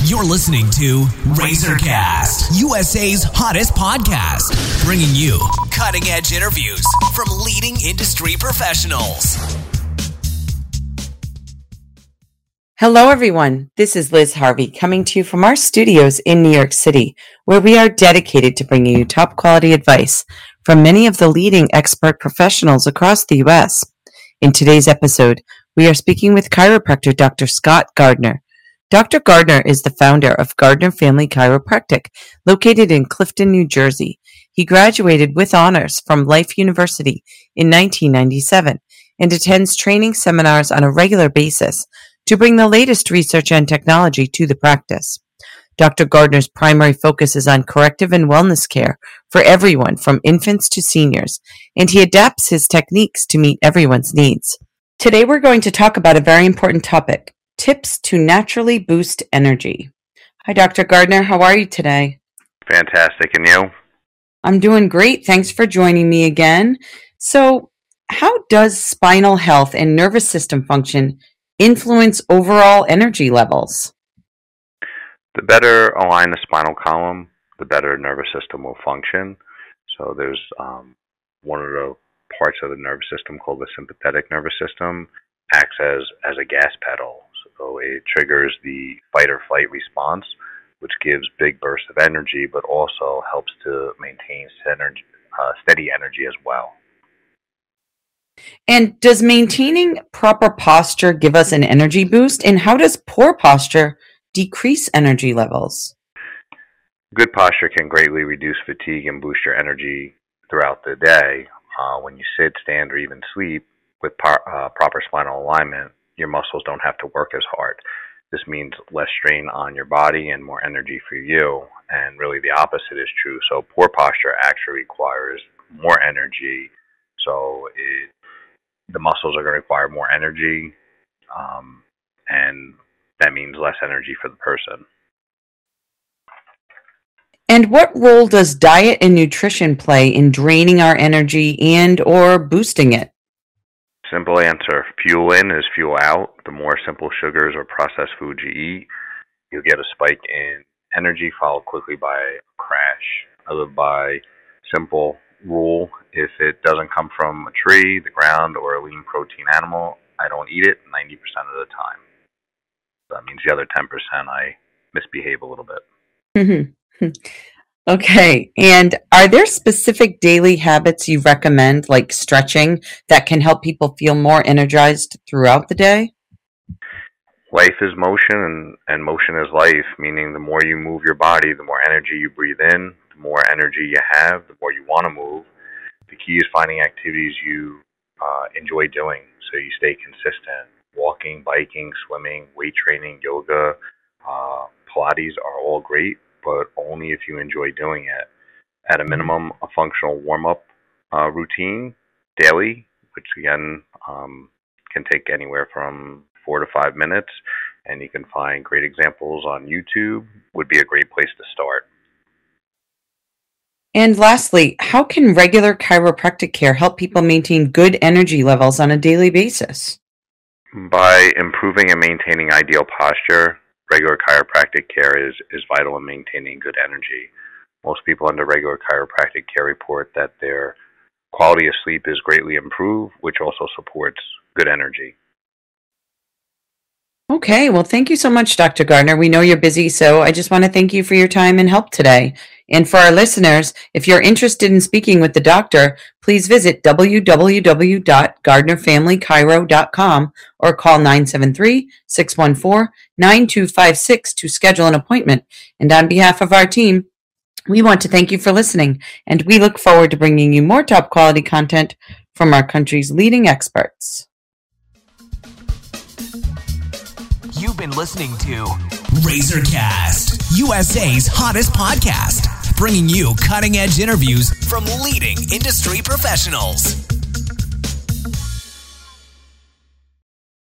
You're listening to Razorcast, USA's hottest podcast, bringing you cutting-edge interviews from leading industry professionals. Hello, everyone. This is Liz Harvey coming to you from our studios in New York City, where we are dedicated to bringing you top-quality advice from many of the leading expert professionals across the U.S. In today's episode, we are speaking with chiropractor Dr. Scott Gardner. Dr. Gardner is the founder of Gardner Family Chiropractic, located in Clifton, New Jersey. He graduated with honors from Life University in 1997 and attends training seminars on a regular basis to bring the latest research and technology to the practice. Dr. Gardner's primary focus is on corrective and wellness care for everyone from infants to seniors, and he adapts his techniques to meet everyone's needs. Today we're going to talk about a very important topic, tips to naturally boost energy. Hi, Dr. Gardner. How are you today? Fantastic. And you? I'm doing great. Thanks for joining me again. So, how does spinal health and nervous system function influence overall energy levels? The better align the spinal column, the better nervous system will function. So there's one of the parts of the nervous system called the sympathetic nervous system acts as a gas pedal. So it triggers the fight or flight response, which gives big bursts of energy, but also helps to maintain steady energy as well. And does maintaining proper posture give us an energy boost? And how does poor posture decrease energy levels? Good posture can greatly reduce fatigue and boost your energy throughout the day. When you sit, stand, or even sleep with proper spinal alignment, your muscles don't have to work as hard. This means less strain on your body and more energy for you. And really the opposite is true. So poor posture actually requires more energy. So the muscles are going to require more energy, and that means less energy for the person. And what role does diet and nutrition play in draining our energy and or boosting it? Simple answer. Fuel in is fuel out. The more simple sugars or processed foods you eat, you'll get a spike in energy followed quickly by a crash. I live by simple rule. If it doesn't come from a tree, the ground, or a lean protein animal, I don't eat it 90% of the time. That means the other 10% I misbehave a little bit. Okay. And are there specific daily habits you recommend, like stretching, that can help people feel more energized throughout the day? Life is motion, and motion is life, meaning the more you move your body, the more energy you breathe in, the more energy you have, the more you want to move. The key is finding activities you enjoy doing so you stay consistent. Walking, biking, swimming, weight training, yoga, Pilates are all great, but only if you enjoy doing it. At a minimum, a functional warm-up routine daily, which again can take anywhere from 4 to 5 minutes, and you can find great examples on YouTube, would be a great place to start. And lastly, how can regular chiropractic care help people maintain good energy levels on a daily basis? By improving and maintaining ideal posture, regular chiropractic care is vital in maintaining good energy. Most people under regular chiropractic care report that their quality of sleep is greatly improved, which also supports good energy. Okay, well, thank you so much, Dr. Gardner. We know you're busy, so I just want to thank you for your time and help today. And for our listeners, if you're interested in speaking with the doctor, please visit www.gardnerfamilychiro.com or call 973-614-9256 to schedule an appointment. And on behalf of our team, we want to thank you for listening, and we look forward to bringing you more top quality content from our country's leading experts. You've been listening to Razorcast, USA's hottest podcast, bringing you cutting-edge interviews from leading industry professionals.